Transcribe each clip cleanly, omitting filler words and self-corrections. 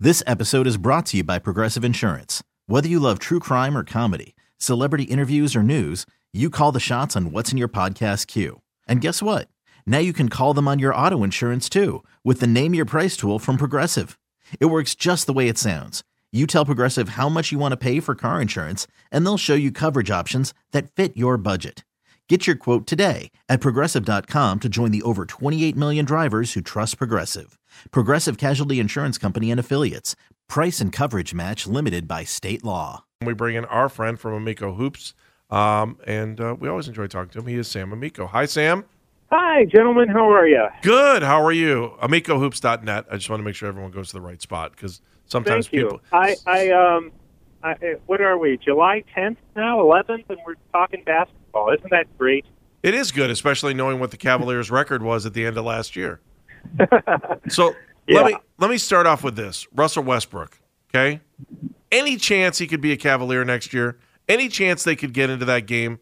This episode is brought to you by Progressive Insurance. Whether you love true crime or comedy, celebrity interviews or news, you call the shots on what's in your podcast queue. And guess what? Now you can call them on your auto insurance too with the Name Your Price tool from Progressive. It works just the way it sounds. You tell Progressive how much you want to pay for car insurance, and they'll show you coverage options that fit your budget. Get your quote today at Progressive.com to join the over 28 million drivers who trust Progressive. Progressive Casualty Insurance Company and Affiliates. Price and coverage match limited by state law. We bring in our friend from Amico Hoops, and we always enjoy talking to him. He is Sam Amico. Hi, Sam. Hi, gentlemen. How are you? Good. How are you? AmicoHoops.net. I just want to make sure everyone goes to the right spot because sometimes people. What are we? July 10th now, 11th, and we're talking basketball. Isn't that great? It is good, especially knowing what the Cavaliers' record was at the end of last year. So Yeah. let me start off with this: Russell Westbrook. Okay, any chance he could be a Cavalier next year? Any chance they could get into that game?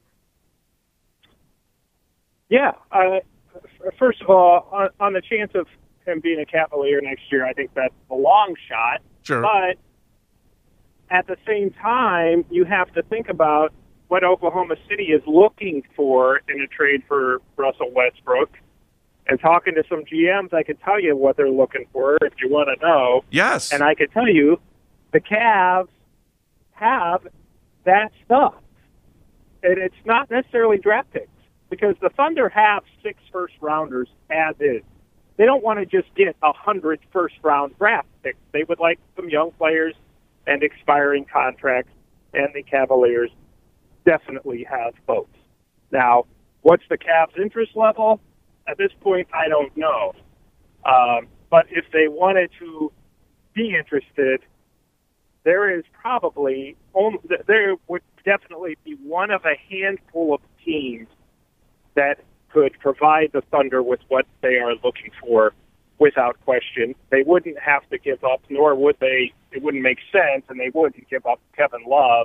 Yeah. First of all, on the chance of him being a Cavalier next year, I think that's a long shot. Sure. But at the same time, you have to think about what Oklahoma City is looking for in a trade for Russell Westbrook. And talking to some GMs, I could tell you what they're looking for if you want to know. Yes. And I could tell you the Cavs have that stuff. And it's not necessarily draft picks because the Thunder have 6 first-rounders as is. They don't want to just get 100 first-round draft picks. They would like some young players and expiring contracts, and the Cavaliers definitely have both. Now, what's the Cavs' interest level? At this point, I don't know. But if they wanted to be interested, there would definitely be one of a handful of teams that could provide the Thunder with what they are looking for without question. They wouldn't have to give up, nor would they. It wouldn't make sense, and they wouldn't give up Kevin Love.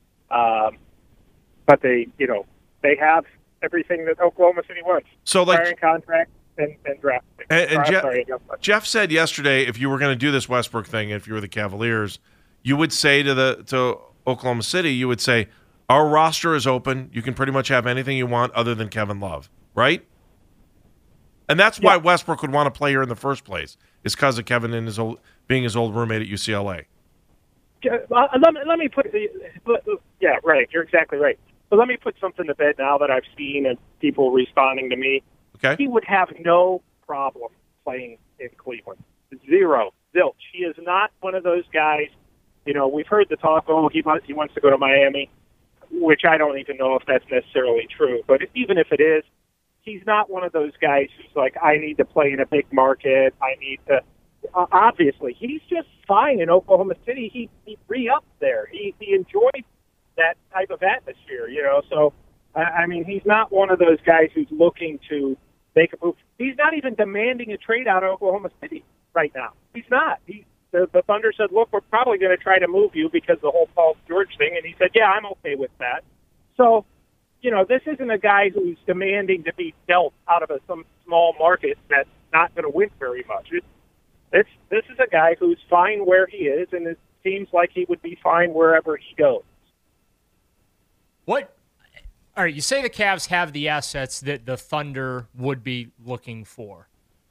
But they have everything that Oklahoma City wants. So, expiring contract and draft pick. And Jeff said yesterday, if you were going to do this Westbrook thing, if you were the Cavaliers, you would say to Oklahoma City, you would say, our roster is open. You can pretty much have anything you want other than Kevin Love, right? And that's why Westbrook would want to play here in the first place, is because of Kevin and being his old roommate at UCLA. Let me put yeah, right. You're exactly right. But let me put something to bed now that I've seen and people responding to me. Okay. He would have no problem playing in Cleveland. Zero. Zilch. He is not one of those guys. We've heard the talk, he wants to go to Miami, which I don't even know if that's necessarily true. But even if it is, he's not one of those guys who's like, I need to play in a big market. I need to. Obviously, he's just fine in Oklahoma City. He re-upped there. He enjoyed that type of atmosphere, So, I mean, he's not one of those guys who's looking to make a move. He's not even demanding a trade out of Oklahoma City right now. He's not. The Thunder said, look, we're probably going to try to move you because the whole Paul George thing. And he said, yeah, I'm okay with that. So, this isn't a guy who's demanding to be dealt out of some small market that's not going to win very much. This is a guy who's fine where he is, and it seems like he would be fine wherever he goes. All right, you say the Cavs have the assets that the Thunder would be looking for.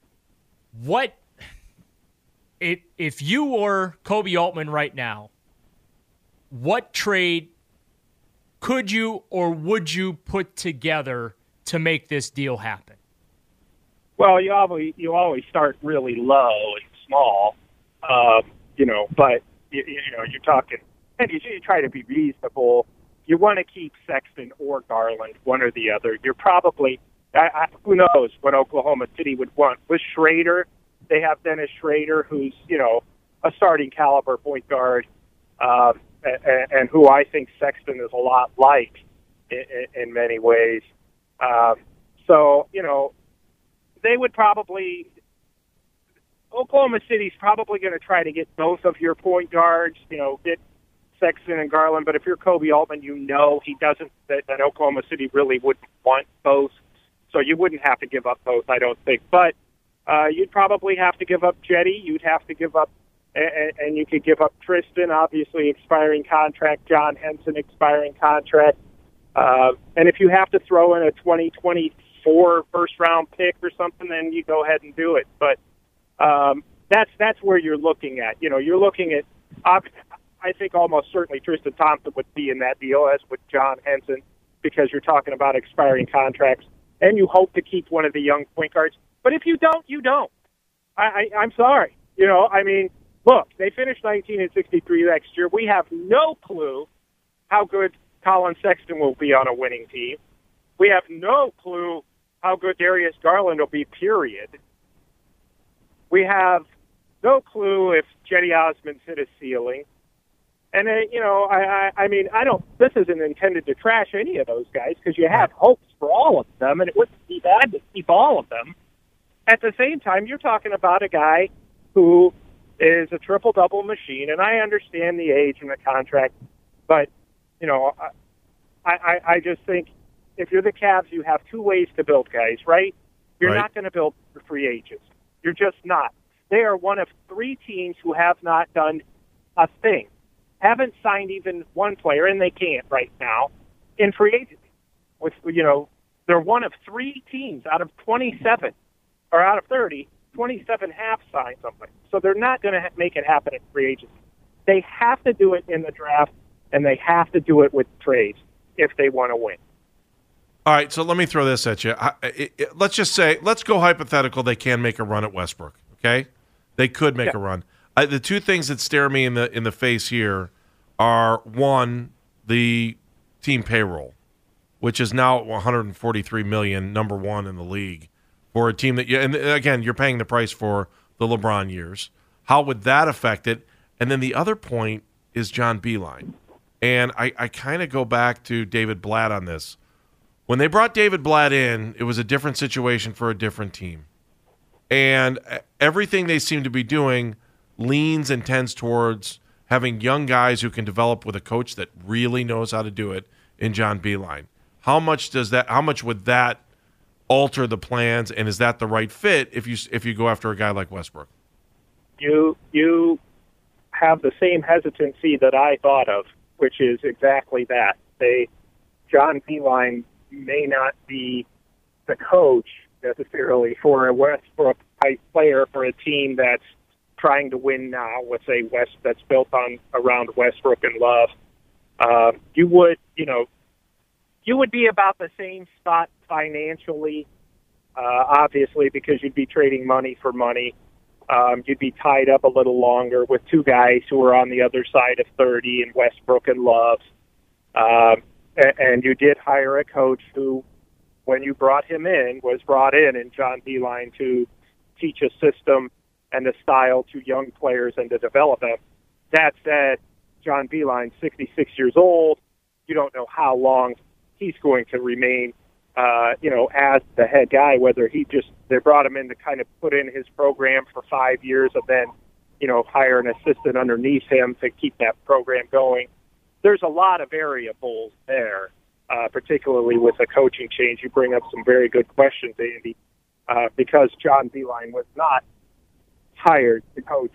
If you were Kobe Altman right now, what trade could you or would you put together to make this deal happen? Well, you always start really low and small, but you're talking, and you try to be reasonable. You want to keep Sexton or Garland, one or the other. You're probably, who knows what Oklahoma City would want. With Schrader, they have Dennis Schrader, who's, a starting caliber point guard, and who I think Sexton is a lot like in many ways. So, they would probably, Oklahoma City's probably going to try to get both of your point guards, get Sexton and Garland, but if you're Kobe Altman, he doesn't, that Oklahoma City really wouldn't want both. So you wouldn't have to give up both, I don't think. But you'd probably have to give up Jetty. You'd have to give up and you could give up Tristan, obviously expiring contract, John Henson expiring contract. And if you have to throw in a 2024 first-round pick or something, then you go ahead and do it. But that's where you're looking at. You're looking at, I think almost certainly Tristan Thompson would be in that deal, as would John Henson, because you're talking about expiring contracts, and you hope to keep one of the young point guards. But if you don't, you don't. I'm sorry. Look, they finished 19-63 next year. We have no clue how good Colin Sexton will be on a winning team. We have no clue how good Darius Garland will be, period. We have no clue if Jetty Osmond's hit a ceiling. And, I don't, this isn't intended to trash any of those guys, because you have hopes for all of them, and it wouldn't be bad to keep all of them. At the same time, you're talking about a guy who is a triple-double machine, and I understand the age and the contract, but, I just think if you're the Cavs, you have two ways to build guys, right? You're not going to build for free agents. You're just not. They are one of three teams who have not done a thing, haven't signed even one player, and they can't right now, in free agency. They're one of three teams out of 27, or out of 30, 27 have signed something. So they're not going to make it happen in free agency. They have to do it in the draft, and they have to do it with trades if they want to win. All right, so let me throw this at you. Let's go hypothetical they can make a run at Westbrook, okay? They could make a run. The two things that stare me in the face here are, one, the team payroll, which is now at $143 million, number one in the league, for a team that, and again, you're paying the price for the LeBron years. How would that affect it? And then the other point is John Beilein. And I kind of go back to David Blatt on this. When they brought David Blatt in, it was a different situation for a different team. And everything they seem to be doing leans and tends towards having young guys who can develop with a coach that really knows how to do it in John Beilein. How much would that alter the plans, and is that the right fit if you go after a guy like Westbrook? You have the same hesitancy that I thought of, which is exactly that. John Beilein may not be the coach necessarily for a Westbrook type player for a team that's trying to win now with a West that's built around Westbrook and Love. You would be about the same spot financially, obviously, because you'd be trading money for money. You'd be tied up a little longer with two guys who are on the other side of 30 in Westbrook and Love. And you did hire a coach who, when you brought him in, was brought in John Beilein to teach a system and a style to young players and to develop them. That said, John Beilein, 66 years old. You don't know how long he's going to remain, as the head guy, whether they brought him in to kind of put in his program for 5 years and then, hire an assistant underneath him to keep that program going. There's a lot of variables there, particularly with a coaching change. You bring up some very good questions, Andy, because John Beilein was not hired to coach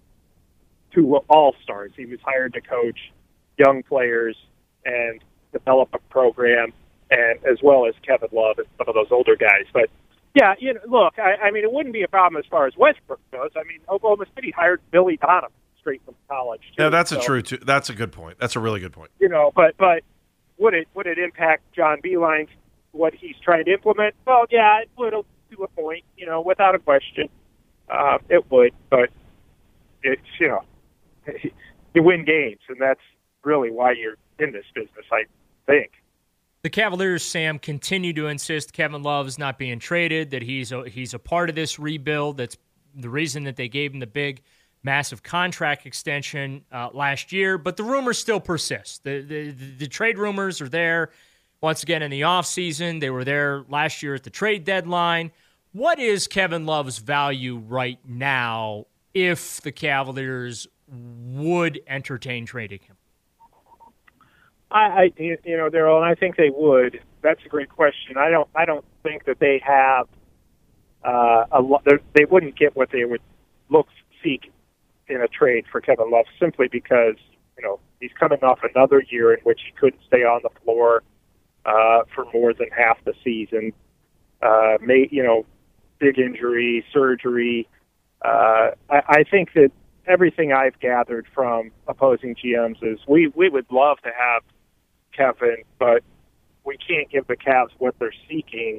two all-stars. He was hired to coach young players and develop a program, and as well as Kevin Love and some of those older guys. But, yeah, look, I mean, it wouldn't be a problem as far as Westbrook goes. I mean, Oklahoma City hired Billy Donovan straight from college, too. Yeah, that's a good point. That's a really good point. But would it impact John Beilein, what he's trying to implement? Well, yeah, it would to a point, without a question. It would, but it's, you win games, and that's really why you're in this business, I think. The Cavaliers, Sam, continue to insist Kevin Love is not being traded, that he's a part of this rebuild. That's the reason that they gave him the big, massive contract extension last year. But the rumors still persist. The trade rumors are there once again in the offseason. They were there last year at the trade deadline. What is Kevin Love's value right now if the Cavaliers would entertain trading him? Daryl, and I think they would. That's a great question. I don't think that they have a lot. They wouldn't get what they would seek in a trade for Kevin Love simply because, he's coming off another year in which he couldn't stay on the floor for more than half the season. Big injury, surgery. I think that everything I've gathered from opposing GMs is we would love to have Kevin, but we can't give the Cavs what they're seeking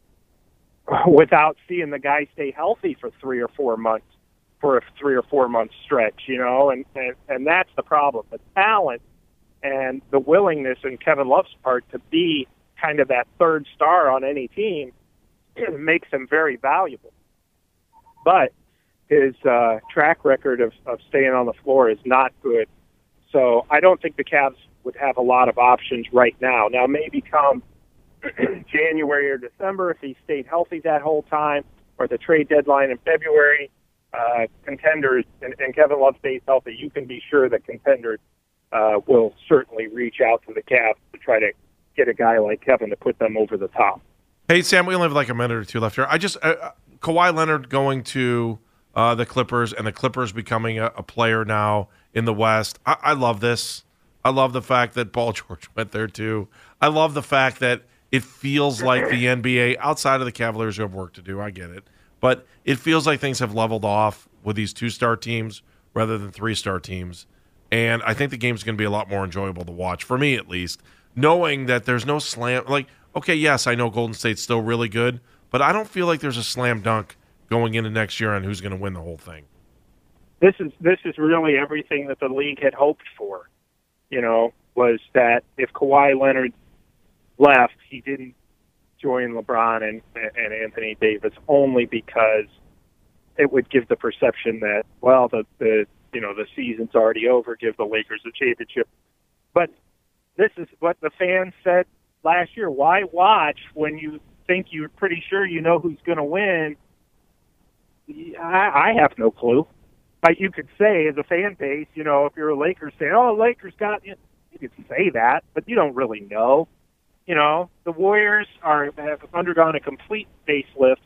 without seeing the guy stay healthy for 3 or 4 months, for a 3 or 4 month stretch, and that's the problem. The talent and the willingness in Kevin Love's part to be kind of that third star on any team makes him very valuable. But his track record of staying on the floor is not good. So I don't think the Cavs would have a lot of options right now. Now, maybe come January or December, if he stayed healthy that whole time, or the trade deadline in February, contenders, and Kevin Love stays healthy, you can be sure that contenders will certainly reach out to the Cavs to try to get a guy like Kevin to put them over the top. Hey, Sam, we only have like a minute or two left here. Kawhi Leonard going to the Clippers, and the Clippers becoming a player now in the West. I love this. I love the fact that Paul George went there too. I love the fact that it feels like the NBA, outside of the Cavaliers who have work to do, I get it, but it feels like things have leveled off with these 2-star teams rather than 3-star teams. And I think the game's going to be a lot more enjoyable to watch, for me at least, knowing that there's no slam. Like, okay, yes, I know Golden State's still really good, but I don't feel like there's a slam dunk going into next year on who's going to win the whole thing. This is really everything that the league had hoped for, was that if Kawhi Leonard left, he didn't join LeBron and Anthony Davis only because it would give the perception that, well, the season's already over, give the Lakers a championship. But this is what the fans said last year. Why watch when you think you're pretty sure you know who's going to win? I have no clue. You could say, as a fan base, if you're a Lakers fan, Lakers got you. You could say that, but you don't really know. The Warriors have undergone a complete facelift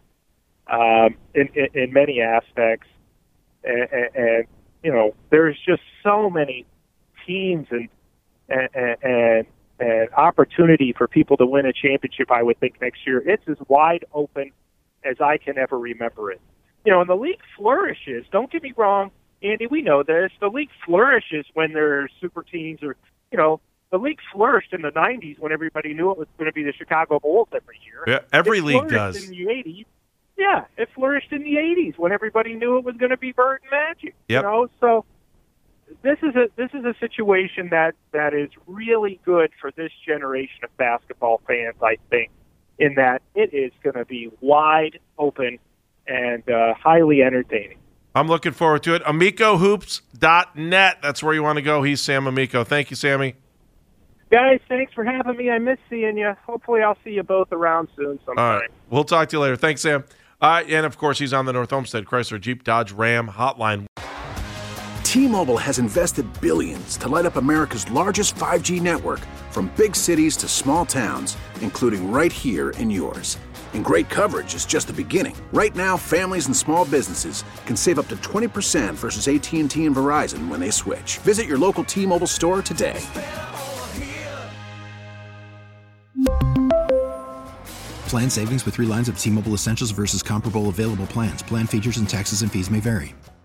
in many aspects, and there's just so many teams and opportunity for people to win a championship. I would think next year it's as wide open as I can ever remember it. And the league flourishes. Don't get me wrong, Andy, we know this. The league flourishes when there are super teams or, the league flourished in the 90s when everybody knew it was going to be the Chicago Bulls every year. Yeah, every league does. In the 80s. Yeah, it flourished in the 80s when everybody knew it was going to be Bird and Magic. Yep. So this is a situation that is really good for this generation of basketball fans, I think, in that it is going to be wide open and highly entertaining. I'm looking forward to it. AmicoHoops.net. That's where you want to go. He's Sam Amico. Thank you, Sammy. Guys, thanks for having me. I miss seeing you. Hopefully I'll see you both around soon sometime. All right. We'll talk to you later. Thanks, Sam. And, of course, he's on the North Homestead Chrysler Jeep Dodge Ram hotline. T-Mobile has invested billions to light up America's largest 5G network, from big cities to small towns, including right here in yours. And great coverage is just the beginning. Right now, families and small businesses can save up to 20% versus AT&T and Verizon when they switch. Visit your local T-Mobile store today. Plan savings with 3 lines of T-Mobile Essentials versus comparable available plans. Plan features and taxes and fees may vary.